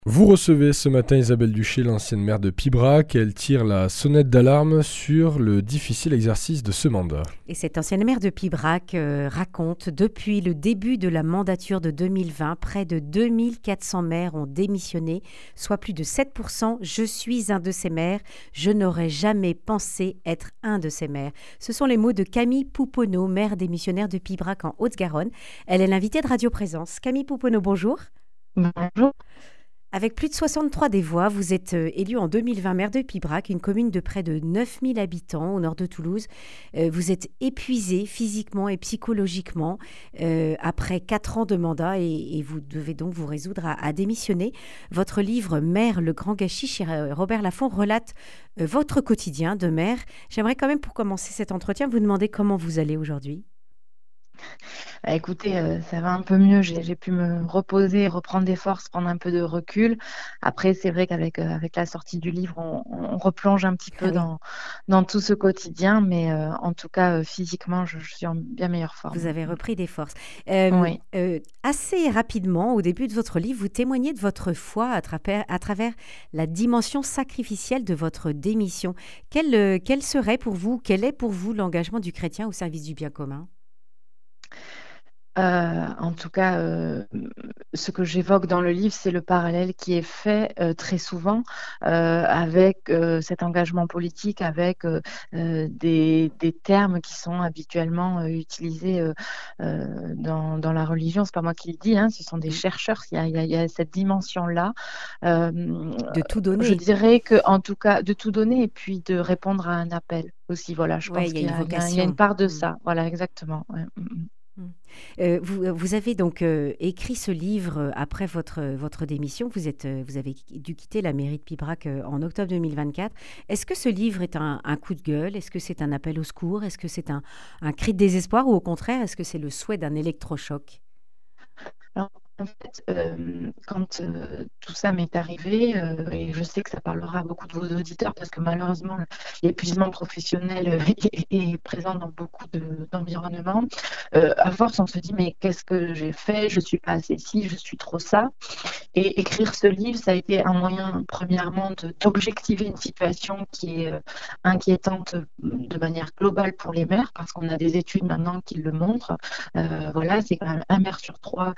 Vous recevez ce matin Isabelle Duché, l'ancienne maire de Pibrac. Elle tire la sonnette d'alarme sur le difficile exercice de ce mandat. Et cette ancienne maire de Pibrac raconte, depuis le début de la mandature de 2020, près de 2400 maires ont démissionné, soit plus de 7%. Je suis un de ces maires. Je n'aurais jamais pensé être un de ces maires. Ce sont les mots de Camille Pouponneau, maire démissionnaire de Pibrac en Haute-Garonne. Elle est l'invitée de Radio Présence. Camille Pouponneau, bonjour. Bonjour. Avec plus de 63 des voix, vous êtes élu en 2020 maire de Pibrac, une commune de près de 9000 habitants au nord de Toulouse. Vous êtes épuisé physiquement et psychologiquement après 4 ans de mandat et vous devez donc vous résoudre à démissionner. Votre livre « Maire, le grand gâchis » chez Robert Laffont relate votre quotidien de maire. J'aimerais quand même, pour commencer cet entretien, vous demander comment vous allez aujourd'hui. Écoutez, ça va un peu mieux. J'ai pu me reposer, reprendre des forces, prendre un peu de recul. Après, c'est vrai avec la sortie du livre, on replonge un petit Ah peu oui. dans tout ce quotidien, mais en tout cas, physiquement, je suis en bien meilleure Vous forme. avez repris des forces. Oui. Assez rapidement, au début de votre livre, vous témoignez de votre foi à travers la dimension sacrificielle de votre démission. Quel quel est pour vous l'engagement du chrétien au service du bien commun? En tout cas, ce que j'évoque dans le livre, c'est le parallèle qui est fait, très souvent, avec, cet engagement politique, avec, des termes qui sont habituellement, utilisés, dans la religion. C'est pas moi qui le dis, hein, ce sont des Mmh. chercheurs. Il y a cette dimension-là. Hem, De tout je donner. dirais qu'en tout cas de tout donner et puis de répondre à un appel aussi. Voilà, je Ouais, pense il y a qu'il y une a il y a il y a une vocation. part de Mmh. ça. Voilà, exactement, ouais. Mmh. Vous avez donc, écrit ce livre, après votre démission. Vous avez dû quitter la mairie de Pibrac, en octobre 2024. Est-ce que ce livre est un coup de gueule? Est-ce que c'est un appel au secours? Est-ce que c'est un cri de désespoir ou au contraire, est-ce que c'est le souhait d'un électrochoc? Alors, en fait, quand, tout ça m'est arrivé, et je sais que ça parlera à beaucoup de vos auditeurs parce que malheureusement l'épuisement professionnel, est présent dans beaucoup d'environnements. À force, on se dit: «Mais qu'est-ce que j'ai fait? Je suis pas assez ci, je suis trop ça». Et écrire ce livre, ça a été un moyen, premièrement, d'objectiver une situation qui est, inquiétante, de manière globale pour les mères, parce qu'on a des études maintenant qui le montrent. Voilà, c'est quand même 1 mère sur 3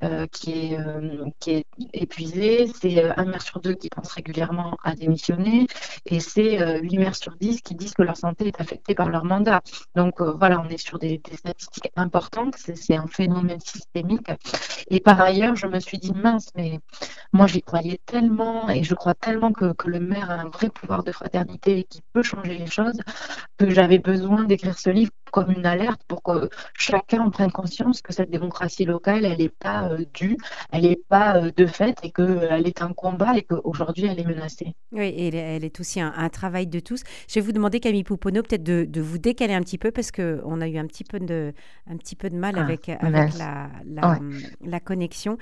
qui est épuisé, c'est 1 mère sur 2 qui pense régulièrement à démissionner et c'est 8 mères sur 10 qui disent que leur santé est affectée par leur mandat. Donc voilà, on est sur des statistiques importantes, c'est un phénomène systémique et par ailleurs, je me suis dit: «Mince, mais moi j'y croyais tellement et je crois tellement que le maire a un vrai pouvoir de fraternité et qu'il peut changer les choses, que j'avais besoin d'écrire ce livre comme une alerte pour que chacun en prenne conscience que cette démocratie locale, elle n'est pas due, elle n'est pas de fait et qu'elle est un combat et qu'aujourd'hui elle est menacée. Oui, et elle est aussi un travail de tous. Je vais vous demander, Camille Pouponneau, peut-être de vous décaler un petit peu parce qu'on a eu un petit peu de mal Ah, avec mince. Ouais. la connexion.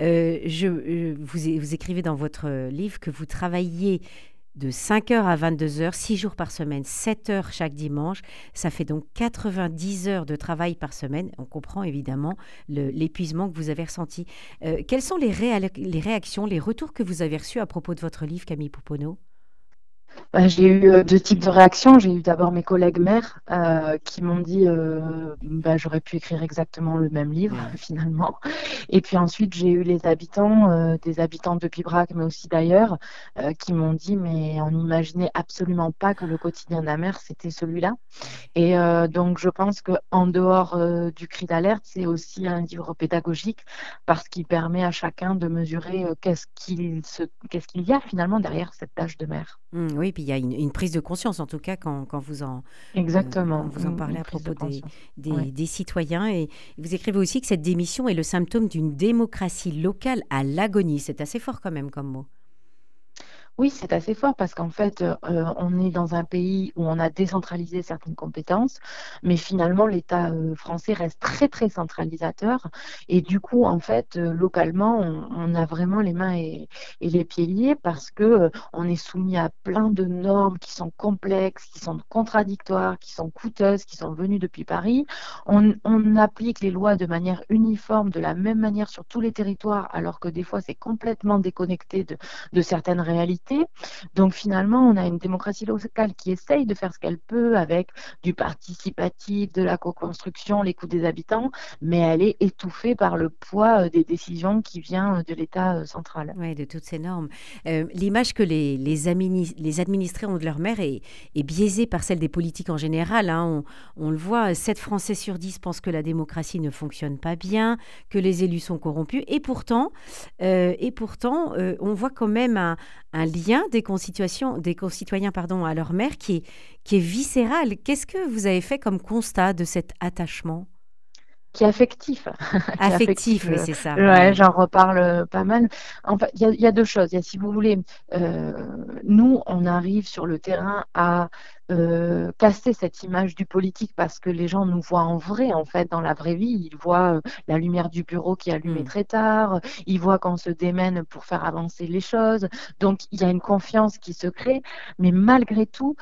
Vous écrivez dans votre livre que vous travaillez de 5 heures à 22 heures, 6 jours par semaine, 7 heures chaque dimanche. Ça fait donc 90 heures de travail par semaine. On comprend évidemment l'épuisement que vous avez ressenti. Quelles sont les réactions, les retours que vous avez reçus à propos de votre livre, Camille Pouponneau? Bah, j'ai eu 2 types de réactions. J'ai eu d'abord mes collègues maires, qui m'ont dit, bah, j'aurais pu écrire exactement le même livre finalement. Et puis ensuite, j'ai eu les habitants, des habitants de Pibrac, mais aussi d'ailleurs, qui m'ont dit: «Mais on n'imaginait absolument pas que le quotidien d'un maire, c'était celui-là». Et donc je pense qu'en dehors, du cri d'alerte, c'est aussi un livre pédagogique parce qu'il permet à chacun de mesurer, qu'est-ce qu'il y a finalement derrière cette tâche de maire. Oui, puis il y a une prise de conscience, en tout cas, quand Exactement, vous en parlez une à prise de propos conscience. Ouais. des citoyens. Et vous écrivez aussi que cette démission est le symptôme d'une démocratie locale à l'agonie. C'est assez fort quand même comme mot. Oui, c'est assez fort parce qu'en fait, on est dans un pays où on a décentralisé certaines compétences, mais finalement, l'État français reste très, très centralisateur. Et du coup, en fait, localement, on a vraiment les mains et les pieds liés parce que on est soumis à plein de normes qui sont complexes, qui sont contradictoires, qui sont coûteuses, qui sont venues depuis Paris. On applique les lois de manière uniforme, de la même manière sur tous les territoires, alors que des fois, c'est complètement déconnecté de certaines réalités. Donc finalement, on a une démocratie locale qui essaye de faire ce qu'elle peut avec du participatif, de la co-construction, l'écoute des habitants, mais elle est étouffée par le poids des décisions qui vient de l'État central. Oui, de toutes ces normes. L'image que les administrés ont de leur maire est biaisée par celle des politiques en général, hein. On le voit, 7 Français sur 10 pensent que la démocratie ne fonctionne pas bien, que les élus sont corrompus. Et pourtant, on voit quand même un lien des concitoyens pardon, à leur maire qui est viscéral. Qu'est-ce que vous avez fait comme constat de cet attachement Qui est affectif, qui est affectif. affectif? Oui, c'est ça. Ouais, Ouais. j'en reparle pas mal. En fait, il y a deux choses. Il y a, si vous voulez, euh, nous, on arrive sur le terrain à casser cette image du politique parce que les gens nous voient en vrai, en fait, dans la vraie vie. Ils voient la lumière du bureau qui est allumée Hmm. très tard. Ils voient qu'on se démène pour faire avancer les choses. Donc, il y a une confiance qui se crée. Mais malgré tout,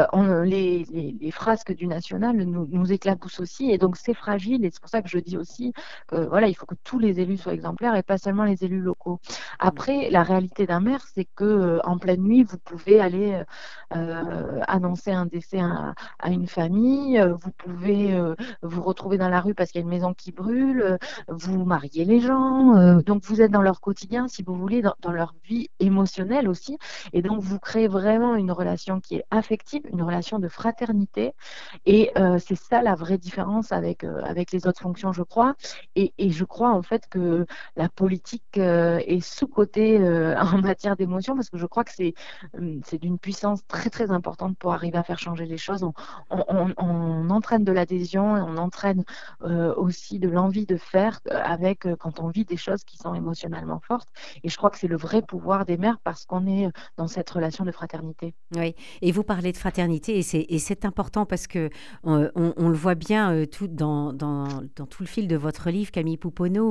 les frasques du national nous éclaboussent aussi. Et donc, c'est fragile. Et c'est pour ça que je dis aussi que voilà, il faut que tous les élus soient exemplaires et pas seulement les élus locaux. Hmm. Après, la réalité d'un maire, c'est que en pleine nuit, vous pouvez aller annoncer un décès à une famille, vous pouvez vous retrouver dans la rue parce qu'il y a une maison qui brûle, vous mariez les gens, donc vous êtes dans leur quotidien, si vous voulez, dans leur vie émotionnelle aussi, et donc vous créez vraiment une relation qui est affective, une relation de fraternité, et c'est ça la vraie différence avec les autres fonctions, je crois. Et je crois en fait que la politique est sous-cotée en matière d'émotion parce que je crois que c'est d'une puissance très très importante pour arriver à faire changer les choses. On entraîne de l'adhésion et on entraîne aussi de l'envie de faire avec quand on vit des choses qui sont émotionnellement fortes. Et je crois que c'est le vrai pouvoir des mères parce qu'on est dans cette relation de fraternité. Oui, et vous parlez de fraternité, et c'est important parce que on le voit bien tout dans tout le fil de votre livre, Camille Pouponneau,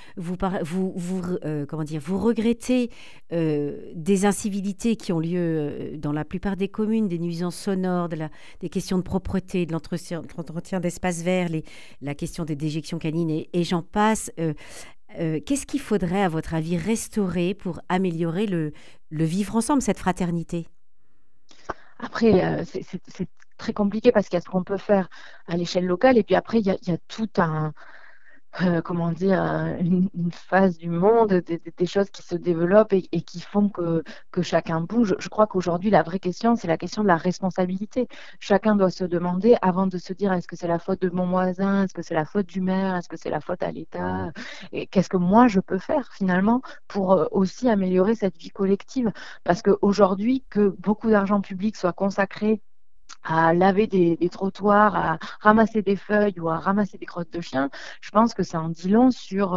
comment dire, vous regrettez des incivilités qui ont lieu dans la plupart des communes, des nuisances sonores, des questions de propreté, de l'entretien d'espaces verts, la question des déjections canines, et j'en passe. Qu'est-ce qu'il faudrait, à votre avis, restaurer pour améliorer le vivre ensemble, cette fraternité? Après, c'est très compliqué parce qu'il y a ce qu'on peut faire à l'échelle locale et puis après, il y a tout un, comment dire, une phase du monde, des choses qui se développent et qui font que chacun bouge. Je crois qu'aujourd'hui, la vraie question, c'est la question de la responsabilité. Chacun doit se demander, avant de se dire, est-ce que c'est la faute de mon voisin, est-ce que c'est la faute du maire, est-ce que c'est la faute à l'État, et qu'est-ce que moi je peux faire finalement pour aussi améliorer cette vie collective. Parce qu'aujourd'hui, que beaucoup d'argent public soit consacré à laver des trottoirs, à ramasser des feuilles ou à ramasser des crottes de chiens, je pense que ça en dit long sur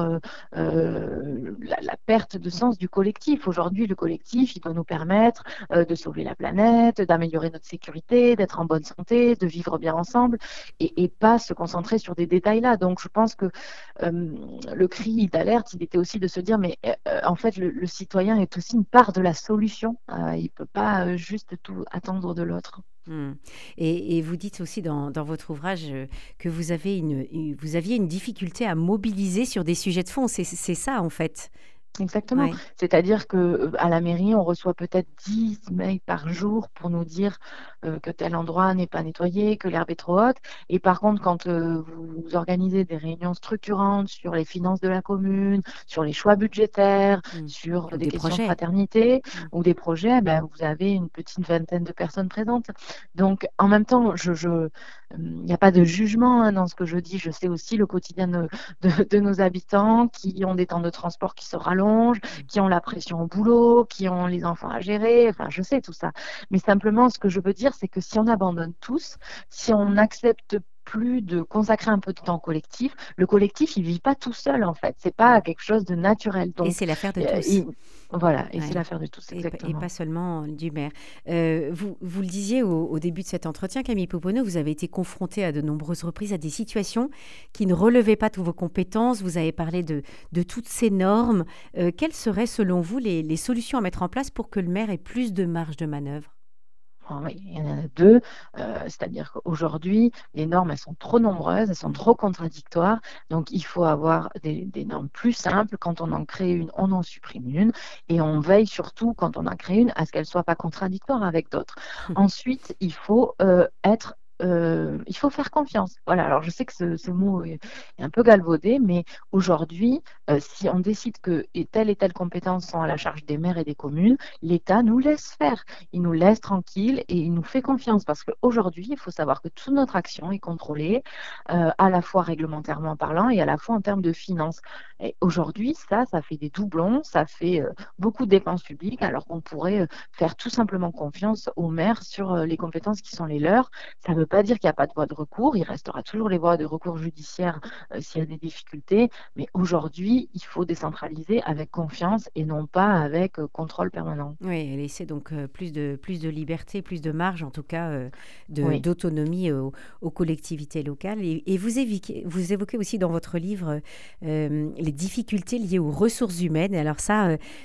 la perte de sens du collectif. Aujourd'hui, le collectif, il doit nous permettre de sauver la planète, d'améliorer notre sécurité, d'être en bonne santé, de vivre bien ensemble et pas se concentrer sur des détails là. Donc, je pense que le cri d'alerte, il était aussi de se dire, mais en fait, le citoyen est aussi une part de la solution. Il ne peut pas juste tout attendre de l'autre. Hmm. Et vous dites aussi dans votre ouvrage que vous aviez une difficulté à mobiliser sur des sujets de fond. C'est ça, en fait. Exactement. Ouais. C'est-à-dire que à la mairie, on reçoit peut-être 10 mails par jour pour nous dire que tel endroit n'est pas nettoyé, que l'herbe est trop haute. Et par contre, quand vous organisez des réunions structurantes sur les finances de la commune, sur les choix budgétaires, Hmm. sur Ou des des questions de projets. fraternité Hmm. ou des projets, ben, vous avez une petite vingtaine de personnes présentes. Donc, en même temps, il n'y a pas de jugement hein, dans ce que je dis. Je sais aussi le quotidien de nos habitants qui ont des temps de transport qui se rallongent, qui ont la pression au boulot, qui ont les enfants à gérer. Enfin, je sais tout ça. Mais simplement, ce que je veux dire, c'est que si on abandonne tous, si on n'accepte plus de consacrer un peu de temps au collectif. Le collectif, il vit pas tout seul, en fait. C'est pas quelque chose de naturel. Et Donc, c'est l'affaire de euh, tous. il- voilà, et c'est Ouais. l'affaire de tous, Et pas exactement. seulement du maire. Vous le disiez au début de cet entretien, Camille Pouponneau, vous avez été confrontée à de nombreuses reprises à des situations qui ne relevaient pas de vos compétences. Vous avez parlé de toutes ces normes. Quelles seraient, selon vous, les solutions à mettre en place pour que le maire ait plus de marge de manœuvre? Ah oui, il y en a deux. C'est-à-dire qu'aujourd'hui, les normes, elles sont trop nombreuses, elles sont Mm. trop contradictoires. Donc, il faut avoir des normes plus simples. Quand on en crée une, on en supprime une. Et on veille surtout, quand on en crée une, à ce qu'elle ne soit pas contradictoire avec d'autres. Ensuite, il faut faire confiance. Voilà, alors je sais que ce mot est un peu galvaudé, mais aujourd'hui, si on décide que et telle compétence sont à la charge des maires et des communes, l'État nous laisse faire. Il nous laisse tranquille et il nous fait confiance parce qu'aujourd'hui, il faut savoir que toute notre action est contrôlée, à la fois réglementairement parlant et à la fois en termes de finances. Et aujourd'hui, ça fait des doublons, ça fait beaucoup de dépenses publiques, alors qu'on pourrait faire tout simplement confiance aux maires sur les compétences qui sont les leurs. Ça ne veut pas dire qu'il n'y a pas de voie de recours, il restera toujours les voies de recours judiciaires s'il y a des difficultés, mais aujourd'hui, il faut décentraliser avec confiance et non pas avec contrôle permanent. Oui, et laisser donc plus de liberté, plus de marge, en tout cas, Oui. d'autonomie aux collectivités locales. Et vous évoquez aussi dans votre livre les difficultés liées aux ressources humaines. Alors ça,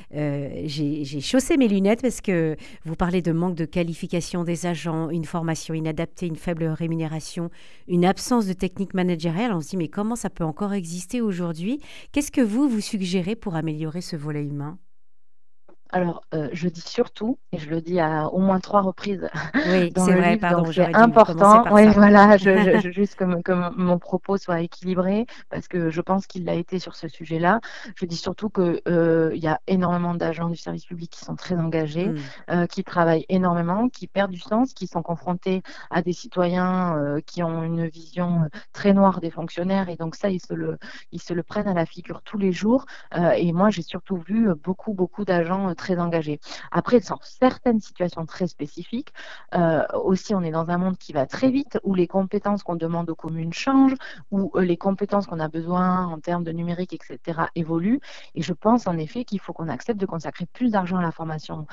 j'ai chaussé mes lunettes parce que vous parlez de manque de qualification des agents, une formation inadaptée, une faible rémunération, une absence de technique managériale. On se dit, mais comment ça peut encore exister aujourd'hui? Qu'est-ce que vous suggérez pour améliorer ce volet humain? Alors, je dis surtout, et je le dis à au moins 3 reprises Oui, dans c'est le vrai, livre, donc pardon, c'est j'aurais dû commencer important. par Oui, ça. voilà, juste que mon propos soit équilibré, parce que je pense qu'il l'a été sur ce sujet-là. Je dis surtout que, il y a énormément d'agents du service public qui sont très engagés, Hmm. qui travaillent énormément, qui perdent du sens, qui sont confrontés à des citoyens, qui ont une vision, très noire des fonctionnaires et donc ça, ils se le prennent à la figure tous les jours. Et moi, j'ai surtout vu beaucoup, beaucoup d'agents très engagés. Après, dans certaines situations très spécifiques, aussi, on est dans un monde qui va très vite, où les compétences qu'on demande aux communes changent, où les compétences qu'on a besoin en termes de numérique, etc., évoluent. Et je pense en effet qu'il faut qu'on accepte de consacrer plus d'argent à la formation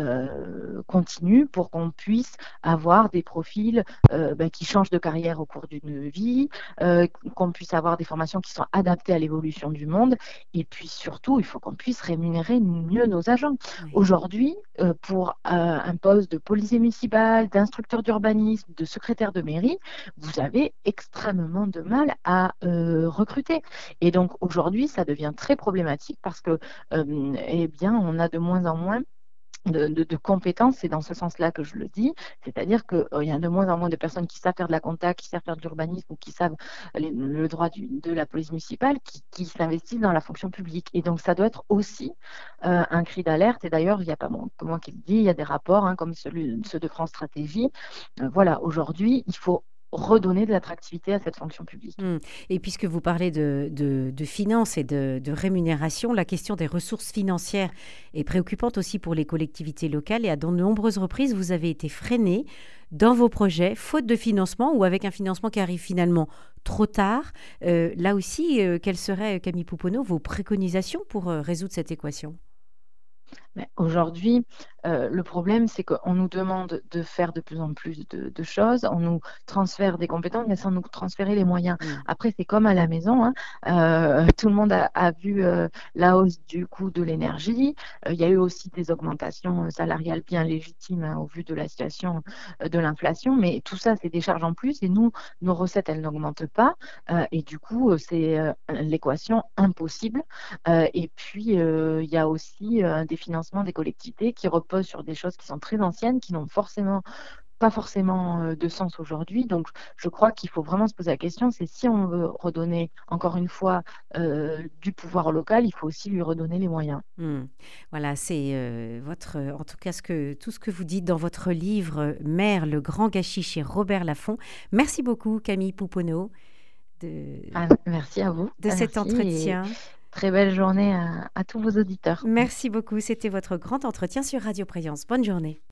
continue pour qu'on puisse avoir des profils qui changent de carrière au cours d'une vie, qu'on puisse avoir des formations qui sont adaptées à l'évolution du monde. Et puis surtout, il faut qu'on puisse rémunérer mieux nos agents. Oui. Aujourd'hui, pour un poste de policier municipal, d'instructeur d'urbanisme, de secrétaire de mairie, vous avez extrêmement de mal à recruter. Et donc aujourd'hui, ça devient très problématique parce que, eh bien, on a de moins en moins de compétences, c'est dans ce sens-là que je le dis, c'est-à-dire qu'il y a de moins en moins de personnes qui savent faire de la compta, qui savent faire de l'urbanisme ou qui savent le droit de la police municipale, qui s'investissent dans la fonction publique. Et donc, ça doit être aussi un cri d'alerte. Et d'ailleurs, il n'y a pas que moi qui le dis, il y a des rapports comme ceux de France Stratégie. Voilà, aujourd'hui, il faut redonner de l'attractivité à cette fonction publique. Hmm. Et puisque vous parlez de finances et de rémunération, la question des ressources financières est préoccupante aussi pour les collectivités locales. Et à de nombreuses reprises, vous avez été freiné dans vos projets, faute de financement ou avec un financement qui arrive finalement trop tard. Là aussi, quelles seraient, Camille Pouponneau, vos préconisations pour résoudre cette équation? Mais aujourd'hui, le problème, c'est qu'on nous demande de faire de plus en plus de choses, on nous transfère des compétences, mais sans nous transférer les moyens. Hmm. Après, c'est comme à la maison, hein, tout le monde a vu la hausse du coût de l'énergie. Il y a eu aussi des augmentations salariales bien légitimes au vu de la situation de l'inflation, mais tout ça, c'est des charges en plus et nous, nos recettes, elles n'augmentent pas. Et du coup, c'est l'équation impossible. Et puis, il y a aussi des financements des collectivités qui reposent sur des choses qui sont très anciennes, qui n'ont pas forcément de sens aujourd'hui. Donc, je crois qu'il faut vraiment se poser la question, c'est si on veut redonner, encore une fois, du pouvoir local, il faut aussi lui redonner les moyens. Hmm. Voilà, c'est en tout cas, tout ce que vous dites dans votre livre Mère, le grand gâchis chez Robert Laffont. Merci beaucoup, Camille Pouponneau, de, Ah, merci à vous. de cet Merci et entretien. très belle journée à tous vos auditeurs. Merci beaucoup. C'était votre grand entretien sur Radio Préance. Bonne journée.